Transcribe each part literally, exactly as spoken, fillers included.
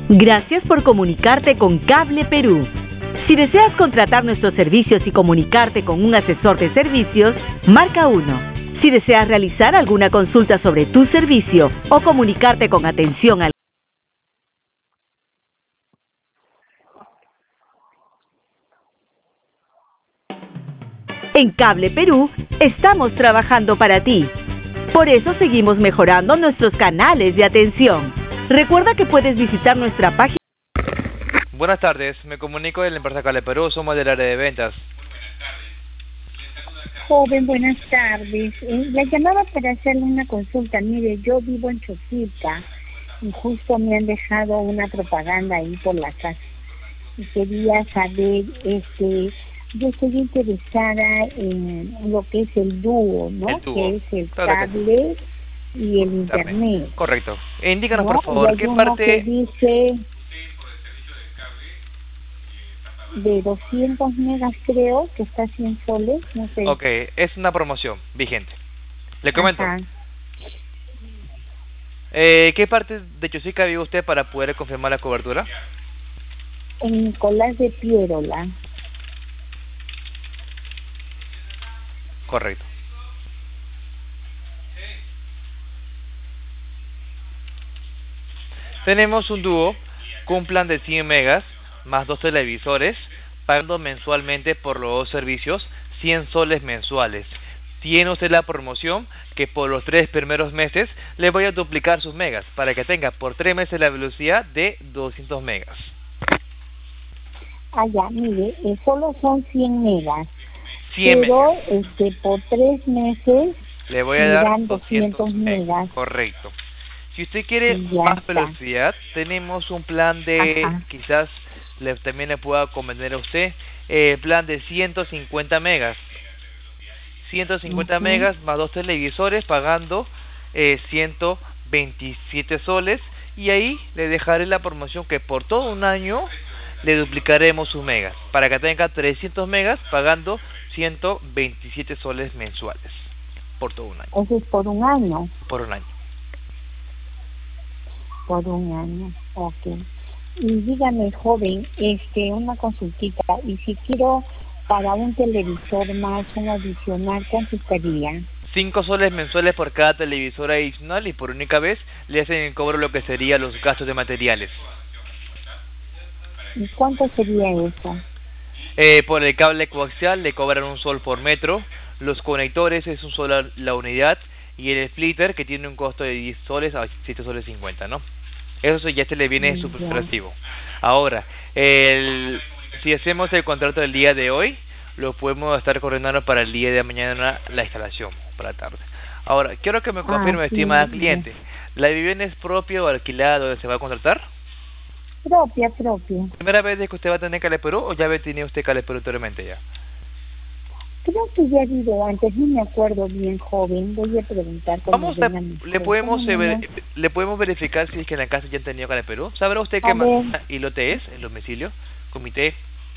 Gracias por comunicarte con Cable Perú. Si deseas contratar nuestros servicios y comunicarte con un asesor de servicios, marca uno. Si deseas realizar alguna consulta sobre tu servicio o comunicarte con atención al En Cable Perú estamos trabajando para ti. Por eso seguimos mejorando nuestros canales de atención. Recuerda que puedes visitar nuestra página. Buenas tardes, me comunico de la empresa Cable Perú, somos del área de ventas. Joven, buenas tardes. Eh, la llamaba para hacerle una consulta. Mire, yo vivo en Chosica y justo me han dejado una propaganda ahí por la casa. Y quería saber, este, yo estoy interesada en lo que es el dúo, ¿no? El dúo, que es el claro que cable sí. y el internet. Correcto. Indícanos, ¿no? por favor, Y hay ¿qué uno parte...? que dice de doscientos megas, creo, que está a cien soles, no sé. Ok, es una promoción vigente. Le comento. Ajá. Eh, ¿Qué parte de Chosica vive usted para poder confirmar la cobertura? En Nicolás de Piérola. Correcto. Tenemos un dúo con un plan de cien megas más dos televisores, pagando mensualmente por los dos servicios cien soles mensuales. Tiene usted la promoción que por los tres primeros meses le voy a duplicar sus megas para que tenga por tres meses la velocidad de doscientos megas. Ah, ya, mire, eh, solo son cien megas, cien pero megas. este por tres meses Le voy a me dar dan doscientos doscientos megas. Correcto. Si usted quiere Y ya más está. velocidad, tenemos un plan de, Ajá. quizás le, también le pueda convenir a usted, eh, plan de ciento cincuenta megas. ciento cincuenta Ujú. megas más dos televisores pagando eh, ciento veintisiete soles, y ahí le dejaré la promoción que por todo un año le duplicaremos sus megas para que tenga trescientos megas pagando ciento veintisiete soles mensuales por todo un año. Eso es por un año. Por un año. Por un año, ok. Y dígame, joven, este, una consultita. Y si quiero para un televisor más, un adicional, ¿cuánto estaría? cinco soles mensuales por cada televisor adicional, y por única vez le hacen el cobro lo que sería los gastos de materiales. ¿Y cuánto sería eso? Eh, por el cable coaxial le cobran un sol por metro, los conectores es un sol a la unidad, y el splitter, que tiene un costo de diez soles a siete soles cincuenta, ¿no? Eso ya se le viene Ya. superfluo. Ahora, el, si hacemos el contrato del día de hoy, lo podemos estar coordinando para el día de mañana la instalación, para la tarde. Ahora, quiero que me confirme, Ah, sí, estimada ya. cliente, ¿la vivienda es propia o alquilada donde se va a contratar? Propia, propia. ¿Primera vez que usted va a tener Cable Perú o ya tenía usted Cable Perú anteriormente ya? Creo que ya he ido antes, no me acuerdo bien, joven. Voy a preguntar cuando Vamos a, venga mi le esposo. podemos eh, ver- Mañana. le podemos verificar si es que en la casa ya han tenido Cable Perú. ¿Sabrá usted qué A ver, manzana y lote es el domicilio? Comité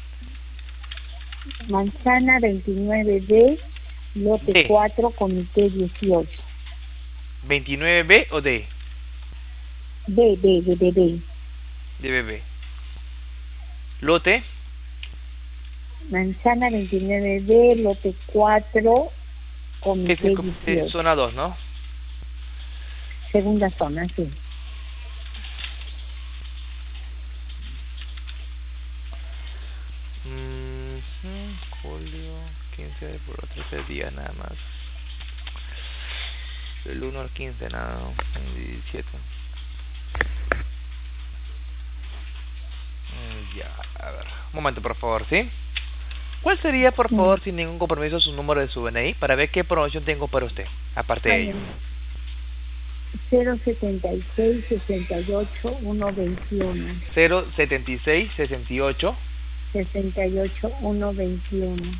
Manzana veintinueve B, lote D, cuatro, comité dieciocho. veintinueve B o D, B, B, B, B, B. de bebé. Lote Manzana veintinueve B, lote cuatro, es comité el comité dieciocho. zona dos, ¿no? Segunda zona, sí. Mm, julio quince por los trece días nada más. Del uno al quince nada, el diecisiete. Mm, ya, a ver. Un momento, por favor, ¿sí? ¿Cuál sería, por Mm. favor, sin ningún compromiso, su número de su D N I para ver qué promoción tengo para usted, aparte de ello? cero setenta y seis, sesenta y ocho, uno veintiuno. cero setenta y seis sesenta y ocho sesenta y ocho, uno veintiuno.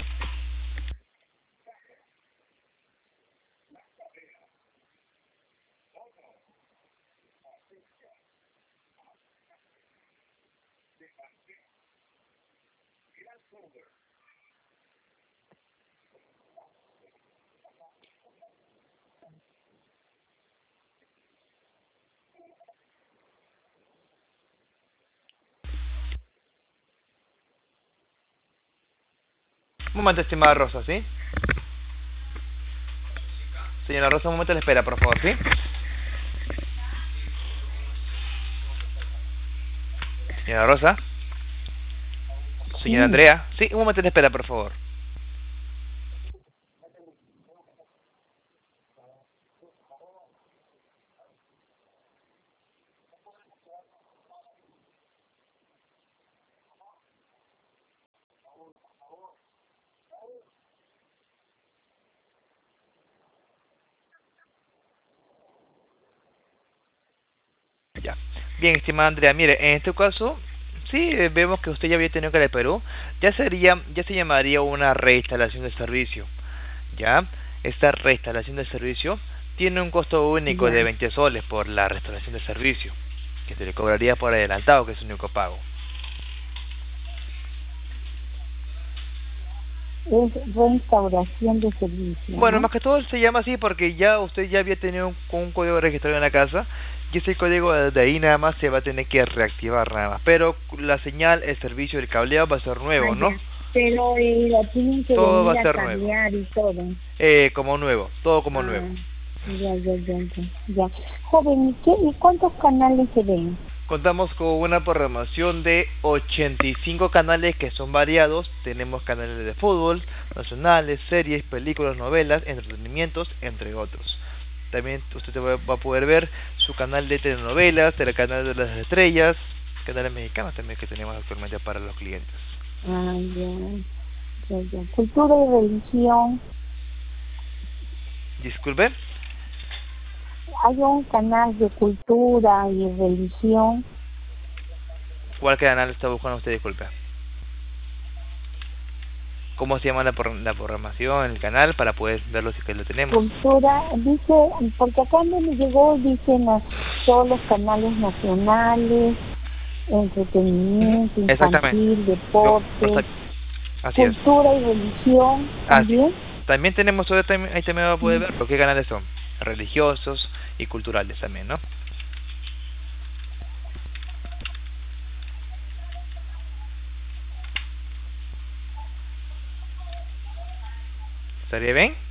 Un momento, estimada Rosa, ¿sí? Señora Rosa, un momento le espera, por favor, ¿sí? Señora Rosa. Señora Sí. Andrea. Sí, un momento le espera, por favor. Ya. Bien, estimada Andrea, mire, en este caso, sí, eh, vemos que usted ya había tenido que de Perú, ya sería, ya se llamaría una reinstalación de servicio, ¿ya? Esta reinstalación de servicio tiene un costo único Ya. de veinte soles por la restauración de servicio, que se le cobraría por adelantado, que es el único pago. Es restauración de servicio, Bueno, ¿no? más que todo se llama así porque ya usted ya había tenido un, un código registrado en la casa y ese código de ahí nada más se va a tener que reactivar nada más. Pero la señal, el servicio, el cableado va a ser nuevo, Ah, ¿no? ya. Pero eh, la tienen que Todo va venir a a ser nuevo. cambiar y todo. Eh, como nuevo, todo como Ah, nuevo. ya, ya, ya, ya, ya. Joven, ¿y, qué, ¿y cuántos canales se ven? Contamos con una programación de ochenta y cinco canales que son variados. Tenemos canales de fútbol, nacionales, series, películas, novelas, entretenimientos, entre otros. También usted va va a poder ver su canal de telenovelas, el canal de las estrellas, canales mexicanos también que tenemos actualmente para los clientes. Ah, ya, ya, ya. Cultura y religión. Disculpe, Hay un canal de cultura y religión. ¿cuál canal está buscando usted? Disculpe. ¿Cómo se llama la, por- la programación, el canal, para poder verlo si que lo tenemos? Cultura, dice, porque acá donde me llegó, dicen las- todos los canales nacionales, entretenimiento, Ujú, exactamente. infantil, Yo- deporte, exact- Así es. cultura y religión Así. también. También tenemos, todo también- ahí también va a poder ver qué canales son, religiosos y culturales también, ¿no? ¿Estaría bien?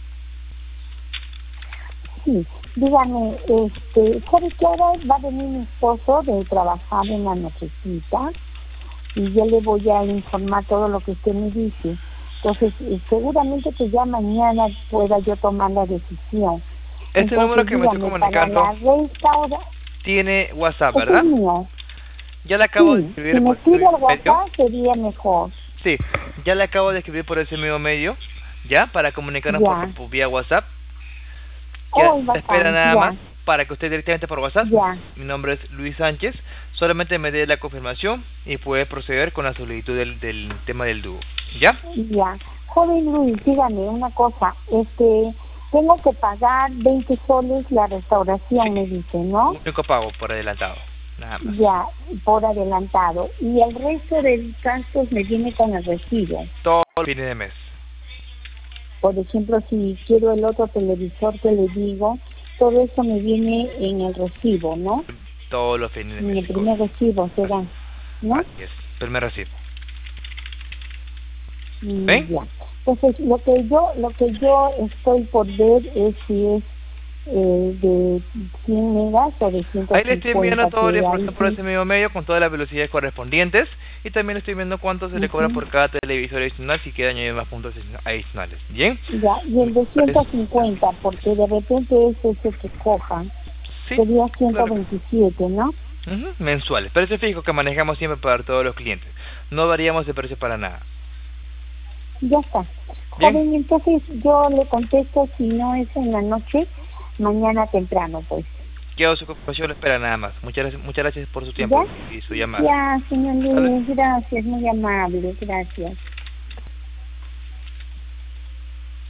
Sí, dígame, este, ¿sabe qué hora va a venir mi esposo de trabajar en la nochecita? Y yo le voy a informar todo lo que usted me dice. Entonces, eh, seguramente que ya mañana pueda yo tomar la decisión. Este Entonces, número que me estoy dígame, comunicando para la restaura, tiene WhatsApp, ese ¿verdad? es mío. Ya le acabo de Sí, escribir si me por ese escribe al mismo medio. WhatsApp sería mejor. Sí, ya le acabo de escribir por ese mismo medio, ¿ya? Para comunicarnos Ya. por, por vía WhatsApp. Oh, Que bacán, espera nada ya. más para que usted directamente por WhatsApp. Ya. Mi nombre es Luis Sánchez. Solamente me dé la confirmación y puede proceder con la solicitud del, del tema del dúo. ¿Ya? Ya. Joven Luis, dígame una cosa. Este, tengo que pagar veinte soles la restauración, me dice, ¿no? Único pago por adelantado. Nada más. Ya, por adelantado. Y el resto de gastos me viene con el recibo. Todos los fines de mes. Por ejemplo, si quiero el otro televisor que le digo, todo eso me viene en el recibo, ¿no? Todos los fines de En mes. el primer recibo será, ¿no? Así es. Primer recibo. Mm, ¿Ven? Ya. Entonces, lo que yo lo que yo estoy por ver es si es eh, de cien megas o de ciento Ahí le estoy enviando cincuenta, toda la que información ahí por sí. ese mismo medio con todas las velocidades correspondientes y también estoy viendo cuánto se le cobra Ujú. por cada televisor adicional si quiere añadir más puntos adicionales. ¿Bien? Ya, y el de ciento cincuenta, porque de repente es ese que cojan, Sí, sería claro. ciento veintisiete, ¿no? Ujú, mensuales. Precio fijo que manejamos siempre para todos los clientes. No variamos de precio para nada. Ya está. Bien. Joven, entonces yo le contesto, si no es en la noche, mañana temprano, pues. Quedo su confirmación, lo espera nada más. Muchas gracias, muchas gracias por su tiempo ¿Ya? y su llamada. Ya, señor ¿Vale? Luis, gracias, muy amable, gracias.